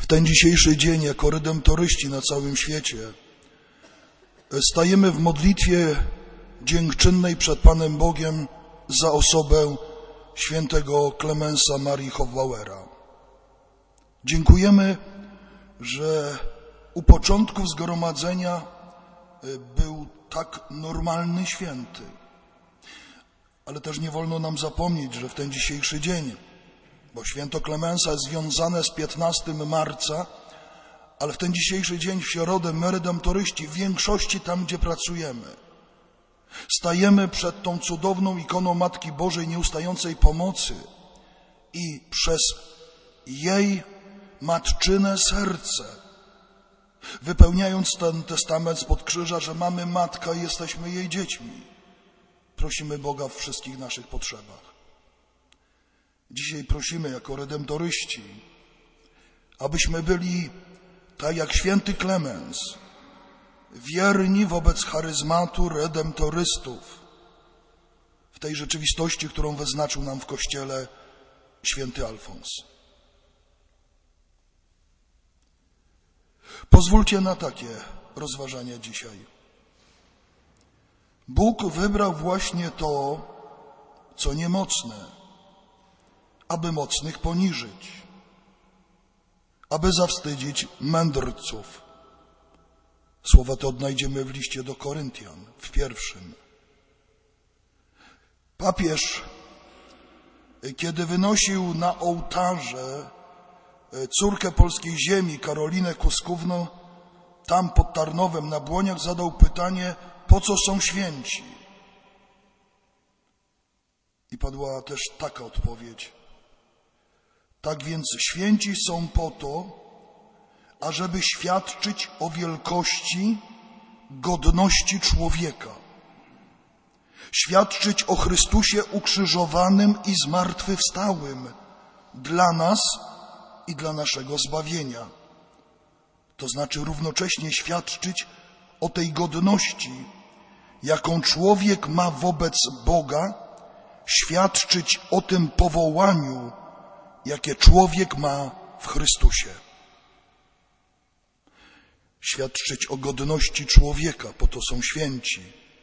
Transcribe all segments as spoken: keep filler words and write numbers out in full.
ten dzisiejszy dzień jako redemptoryści na całym świecie stajemy w modlitwie dziękczynnej przed Panem Bogiem za osobę świętego Klemensa Marii Hofbauera. Dziękujemy, że u początków zgromadzenia był tak normalny święty. Ale też nie wolno nam zapomnieć, że w ten dzisiejszy dzień, bo święto Klemensa jest związane z piętnastego marca, ale w ten dzisiejszy dzień, w środę, my redemptoryści w większości tam, gdzie pracujemy, stajemy przed tą cudowną ikoną Matki Bożej Nieustającej Pomocy i przez jej matczyne serce, wypełniając ten testament spod krzyża, że mamy Matkę i jesteśmy jej dziećmi, prosimy Boga w wszystkich naszych potrzebach. Dzisiaj prosimy jako redemptoryści, abyśmy byli, tak jak święty Klemens, wierni wobec charyzmatu redemptorystów w tej rzeczywistości, którą wyznaczył nam w Kościele święty Alfons. Pozwólcie na takie rozważania dzisiaj. Bóg wybrał właśnie to, co niemocne, aby mocnych poniżyć, aby zawstydzić mędrców. Słowa te odnajdziemy w liście do Koryntian, w pierwszym. Papież, kiedy wynosił na ołtarze córkę polskiej ziemi, Karolinę Kuskówną, tam pod Tarnowem na Błoniach zadał pytanie, po co są święci? I padła też taka odpowiedź. Tak więc święci są po to, ażeby świadczyć o wielkości, godności człowieka. Świadczyć o Chrystusie ukrzyżowanym i zmartwychwstałym dla nas i dla naszego zbawienia. To znaczy równocześnie świadczyć o tej godności, jaką człowiek ma wobec Boga, świadczyć o tym powołaniu, jakie człowiek ma w Chrystusie. Świadczyć o godności człowieka, po to są święci.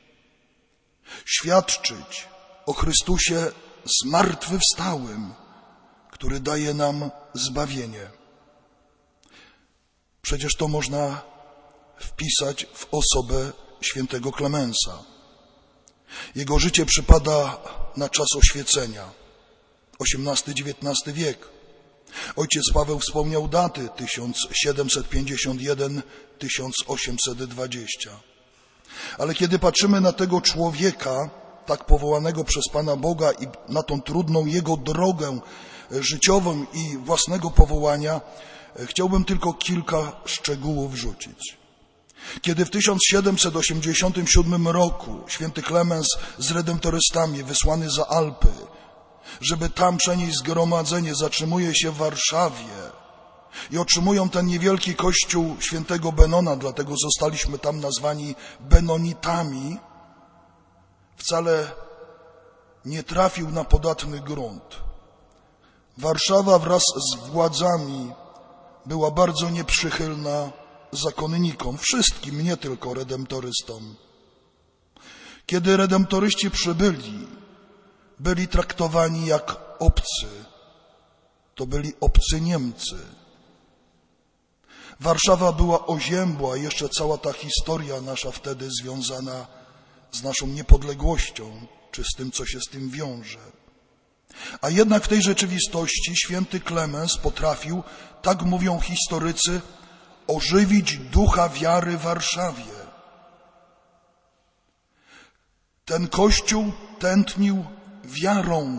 Świadczyć o Chrystusie zmartwychwstałym, który daje nam zbawienie. Przecież to można wpisać w osobę świętego Klemensa. Jego życie przypada na czas oświecenia, osiemnasty dziewiętnasty wiek. Ojciec Paweł wspomniał daty tysiąc siedemset pięćdziesiąt jeden do tysiąc osiemset dwadzieścia. Ale kiedy patrzymy na tego człowieka, tak powołanego przez Pana Boga i na tą trudną jego drogę życiową i własnego powołania, chciałbym tylko kilka szczegółów rzucić. Kiedy w tysiąc siedemset osiemdziesiątym siódmym roku święty Klemens z redemptorystami wysłany za Alpy, żeby tam przenieść zgromadzenie, zatrzymuje się w Warszawie i otrzymują ten niewielki kościół świętego Benona, dlatego zostaliśmy tam nazwani Benonitami, wcale nie trafił na podatny grunt. Warszawa wraz z władzami była bardzo nieprzychylna zakonnikom, wszystkim, nie tylko redemptorystom. Kiedy redemptoryści przybyli, byli traktowani jak obcy. To byli obcy Niemcy. Warszawa była oziębła, jeszcze cała ta historia nasza wtedy związana z naszą niepodległością, czy z tym, co się z tym wiąże. A jednak w tej rzeczywistości święty Klemens potrafił, tak mówią historycy, ożywić ducha wiary w Warszawie. Ten kościół tętnił wiarą.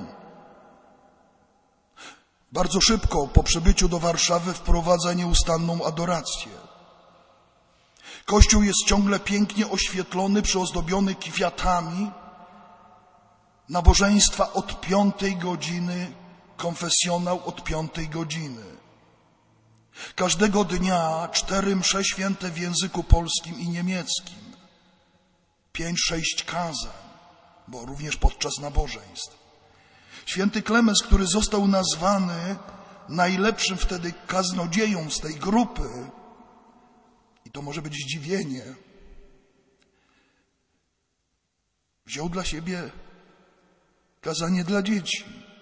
Bardzo szybko po przybyciu do Warszawy wprowadza nieustanną adorację. Kościół jest ciągle pięknie oświetlony, przyozdobiony kwiatami. Nabożeństwa od piątej godziny, konfesjonał od piątej godziny. Każdego dnia cztery msze święte w języku polskim i niemieckim. Pięć, sześć kazań, bo również podczas nabożeństw. Święty Klemens, który został nazwany najlepszym wtedy kaznodzieją z tej grupy, i to może być zdziwienie, wziął dla siebie kazanie dla dzieci.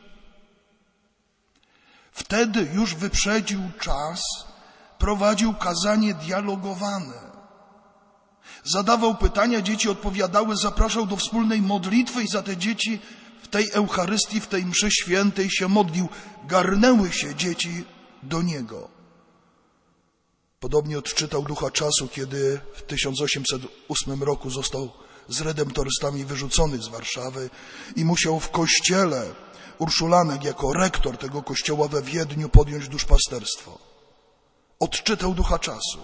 Wtedy już wyprzedził czas, prowadził kazanie dialogowane. Zadawał pytania, dzieci odpowiadały, zapraszał do wspólnej modlitwy i za te dzieci w tej Eucharystii, w tej mszy świętej się modlił. Garnęły się dzieci do niego. Podobnie odczytał Ducha Czasu, kiedy w tysiąc osiemset ósmym roku został z redemptorystami wyrzucony z Warszawy i musiał w kościele Urszulanek jako rektor tego kościoła we Wiedniu podjąć duszpasterstwo. Odczytał Ducha Czasu.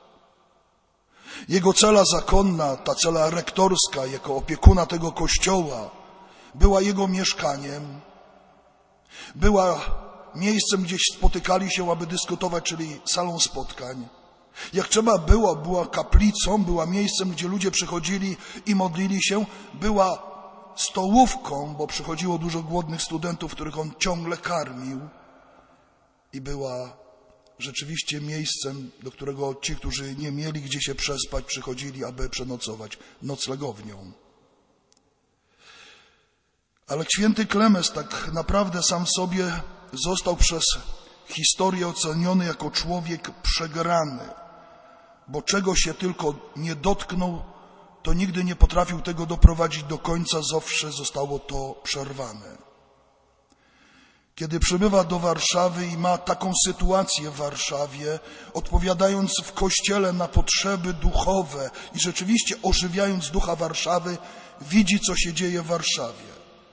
Jego cela zakonna, ta cela rektorska jako opiekuna tego kościoła była jego mieszkaniem, była miejscem, gdzie spotykali się, aby dyskutować, czyli salą spotkań. Jak trzeba było, była kaplicą, była miejscem, gdzie ludzie przychodzili i modlili się, była stołówką, bo przychodziło dużo głodnych studentów, których on ciągle karmił, i była rzeczywiście miejscem, do którego ci, którzy nie mieli gdzie się przespać, przychodzili, aby przenocować, noclegownią. Ale święty Klemens tak naprawdę sam w sobie został przez historię oceniony jako człowiek przegrany, bo czego się tylko nie dotknął, to nigdy nie potrafił tego doprowadzić do końca, zawsze zostało to przerwane. Kiedy przybywa do Warszawy i ma taką sytuację w Warszawie, odpowiadając w kościele na potrzeby duchowe i rzeczywiście ożywiając ducha Warszawy, widzi, co się dzieje w Warszawie.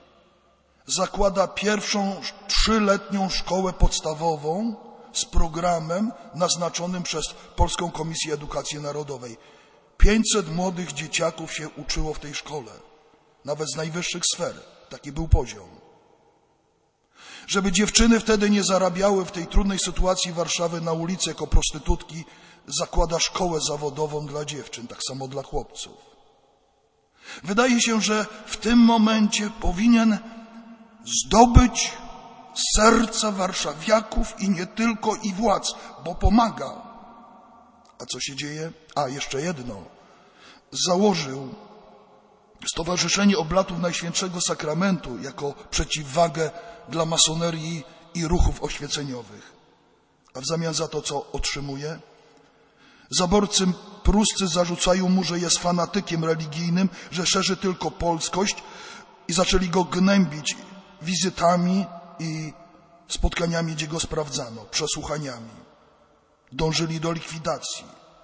Zakłada pierwszą trzyletnią szkołę podstawową z programem naznaczonym przez Polską Komisję Edukacji Narodowej. pięćset młodych dzieciaków się uczyło w tej szkole, nawet z najwyższych sfer. Taki był poziom. Żeby dziewczyny wtedy nie zarabiały w tej trudnej sytuacji Warszawy na ulicy jako prostytutki, zakłada szkołę zawodową dla dziewczyn, tak samo dla chłopców. Wydaje się, że w tym momencie powinien zdobyć serca warszawiaków i nie tylko, i władz, bo pomaga. A co się dzieje? A, jeszcze jedno. Założył Stowarzyszenie Oblatów Najświętszego Sakramentu jako przeciwwagę dla masonerii i ruchów oświeceniowych. A w zamian za to co otrzymuje? Zaborcy pruscy zarzucają mu, że jest fanatykiem religijnym, że szerzy tylko polskość, i zaczęli go gnębić wizytami i spotkaniami, gdzie go sprawdzano, przesłuchaniami. Dążyli do likwidacji.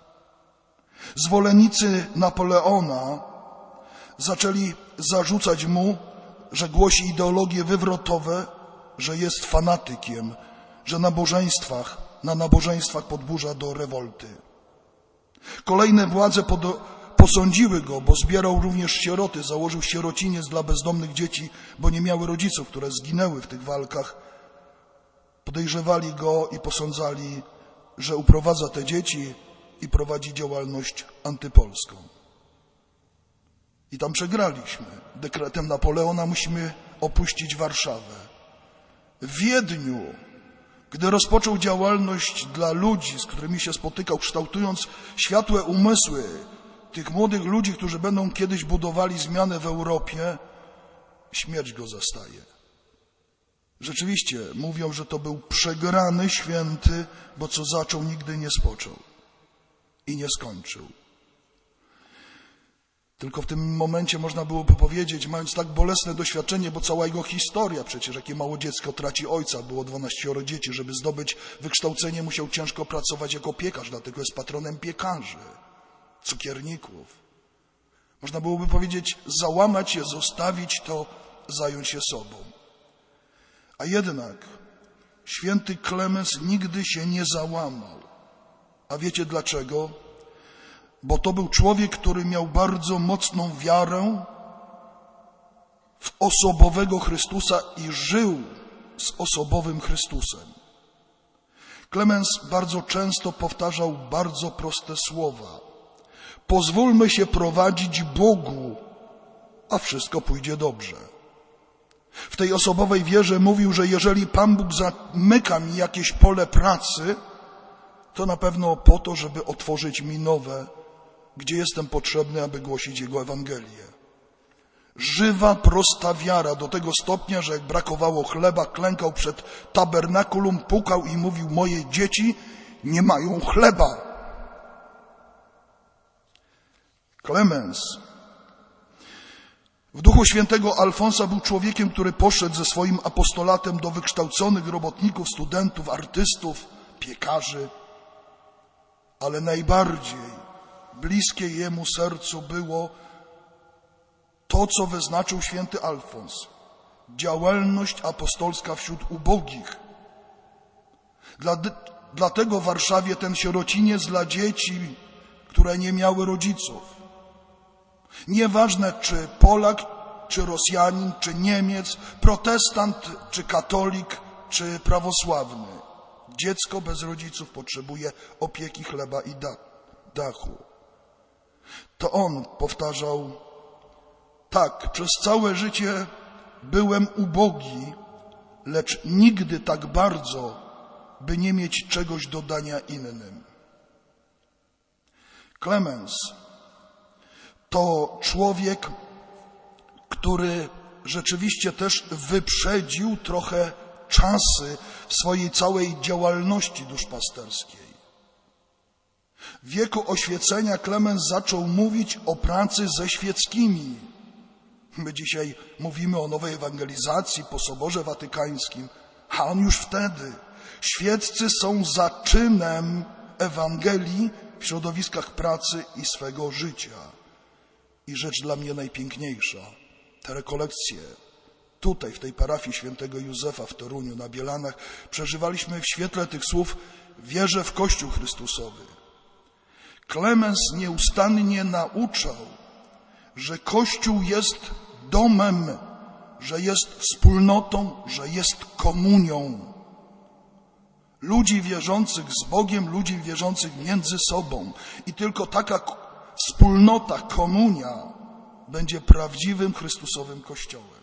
Zwolennicy Napoleona zaczęli zarzucać mu, że głosi ideologie wywrotowe, że jest fanatykiem, że nabożeństwach, na nabożeństwach podburza do rewolty. Kolejne władze pod, posądziły go, bo zbierał również sieroty, założył sierociniec dla bezdomnych dzieci, bo nie miały rodziców, które zginęły w tych walkach. Podejrzewali go i posądzali, że uprowadza te dzieci i prowadzi działalność antypolską. I tam przegraliśmy. Dekretem Napoleona musimy opuścić Warszawę. W Wiedniu, gdy rozpoczął działalność dla ludzi, z którymi się spotykał, kształtując światłe umysły tych młodych ludzi, którzy będą kiedyś budowali zmianę w Europie, śmierć go zastaje. Rzeczywiście mówią, że to był przegrany święty, bo co zaczął, nigdy nie spoczął i nie skończył. Tylko w tym momencie można byłoby powiedzieć, mając tak bolesne doświadczenie, bo cała jego historia, przecież jakie mało dziecko traci ojca, było dwanaścioro dzieci, żeby zdobyć wykształcenie, musiał ciężko pracować jako piekarz, dlatego jest patronem piekarzy, cukierników. Można byłoby powiedzieć, załamać się, zostawić to, zająć się sobą. A jednak święty Klemens nigdy się nie załamał. A wiecie dlaczego? Bo to był człowiek, który miał bardzo mocną wiarę w osobowego Chrystusa i żył z osobowym Chrystusem. Klemens bardzo często powtarzał bardzo proste słowa. Pozwólmy się prowadzić Bogu, a wszystko pójdzie dobrze. W tej osobowej wierze mówił, że jeżeli Pan Bóg zamyka mi jakieś pole pracy, to na pewno po to, żeby otworzyć mi nowe, gdzie jestem potrzebny, aby głosić Jego Ewangelię. Żywa, prosta wiara do tego stopnia, że jak brakowało chleba, klękał przed tabernakulum, pukał i mówił: moje dzieci nie mają chleba. Klemens w Duchu Świętego Alfonsa był człowiekiem, który poszedł ze swoim apostolatem do wykształconych robotników, studentów, artystów, piekarzy, ale najbardziej bliskie jemu sercu było to, co wyznaczył święty Alfons: działalność apostolska wśród ubogich. Dlatego w Warszawie ten sierociniec dla dzieci, które nie miały rodziców. Nieważne, czy Polak, czy Rosjanin, czy Niemiec, protestant, czy katolik, czy prawosławny. Dziecko bez rodziców potrzebuje opieki, chleba i dachu. To on powtarzał: tak, przez całe życie byłem ubogi, lecz nigdy tak bardzo, by nie mieć czegoś do dania innym. Klemens to człowiek, który rzeczywiście też wyprzedził trochę czasy w swojej całej działalności duszpasterskiej. W wieku oświecenia Klemens zaczął mówić o pracy ze świeckimi. My dzisiaj mówimy o nowej ewangelizacji po Soborze Watykańskim, a on już wtedy: świeccy są zaczynem Ewangelii w środowiskach pracy i swego życia. I rzecz dla mnie najpiękniejsza, te rekolekcje tutaj, w tej parafii świętego Józefa w Toruniu na Bielanach, przeżywaliśmy w świetle tych słów: wierzę w Kościół Chrystusowy. Klemens nieustannie nauczał, że Kościół jest domem, że jest wspólnotą, że jest komunią ludzi wierzących z Bogiem, ludzi wierzących między sobą. I tylko taka wspólnota, komunia będzie prawdziwym Chrystusowym Kościołem.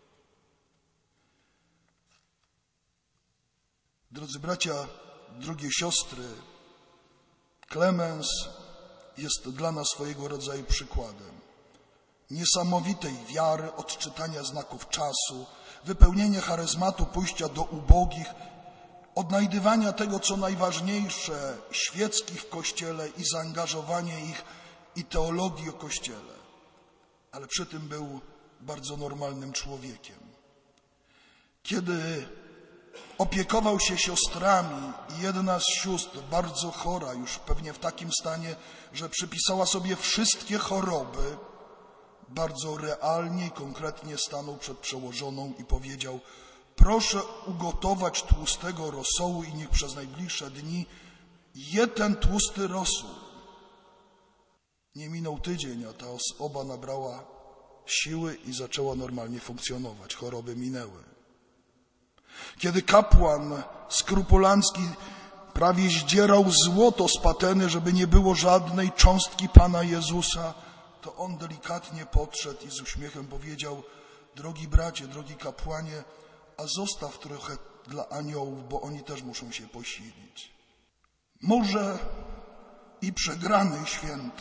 Drodzy bracia, drogie siostry, Klemens jest dla nas swojego rodzaju przykładem niesamowitej wiary, odczytania znaków czasu, wypełnienia charyzmatu pójścia do ubogich, odnajdywania tego, co najważniejsze, świeckich w Kościele i zaangażowanie ich i teologii o Kościele. Ale przy tym był bardzo normalnym człowiekiem. Kiedy opiekował się siostrami i jedna z sióstr, bardzo chora, już pewnie w takim stanie, że przypisała sobie wszystkie choroby, bardzo realnie i konkretnie stanął przed przełożoną i powiedział: proszę ugotować tłustego rosołu i niech przez najbliższe dni je ten tłusty rosół. Nie minął tydzień, a ta osoba nabrała siły i zaczęła normalnie funkcjonować. Choroby minęły. Kiedy kapłan skrupulancki prawie zdzierał złoto z pateny, żeby nie było żadnej cząstki Pana Jezusa, to on delikatnie podszedł i z uśmiechem powiedział: drogi bracie, drogi kapłanie, a zostaw trochę dla aniołów, bo oni też muszą się posilić. Może i przegrany święty,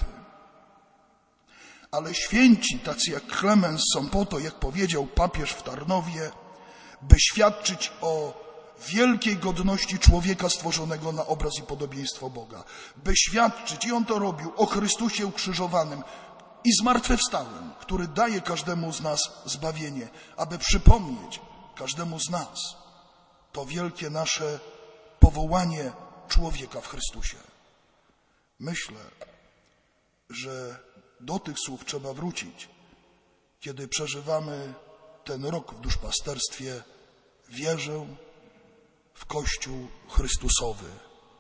ale święci tacy jak Klemens są po to, jak powiedział papież w Tarnowie, by świadczyć o wielkiej godności człowieka stworzonego na obraz i podobieństwo Boga. By świadczyć, i on to robił, o Chrystusie ukrzyżowanym i zmartwychwstałym, który daje każdemu z nas zbawienie, aby przypomnieć każdemu z nas to wielkie nasze powołanie człowieka w Chrystusie. Myślę, że do tych słów trzeba wrócić, kiedy przeżywamy ten rok w duszpasterstwie. Wierzę w Kościół Chrystusowy.